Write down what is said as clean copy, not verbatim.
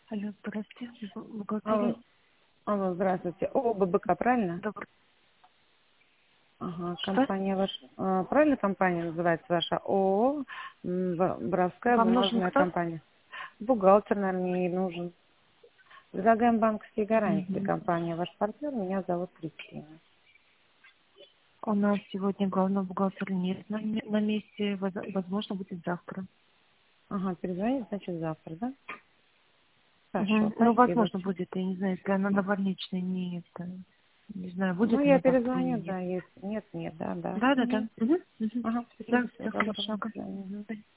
Алло, здравствуйте. Алло, Бухгалтерия. алло, здравствуйте. О, ББК, правильно? Добрый. Ага, Что? компания ваша, правильно компания называется ваша? ООО Боровская Вам нужен бумажная кто? компания. Бухгалтер, наверное, мне и нужен. Предлагаем банковские гарантии. Мгм. Компания ваш партнер, меня зовут Кристина. У нас сегодня главного бухгалтера нет на месте. Возможно, будет завтра. Ага, перезвонить, значит, завтра, да? Хорошо, Мгм. Ну, спасибо. возможно, будет. Я не знаю, если она на больничной не это. Не знаю, Ну, будет я она завтра или перезвоню, нет. да, если нет, нет, да, да. Да, да, Угу. да. Мгм. Мгм. Ага, Да, спасибо, всего все доброго, хорошо. до свидания. Мгм.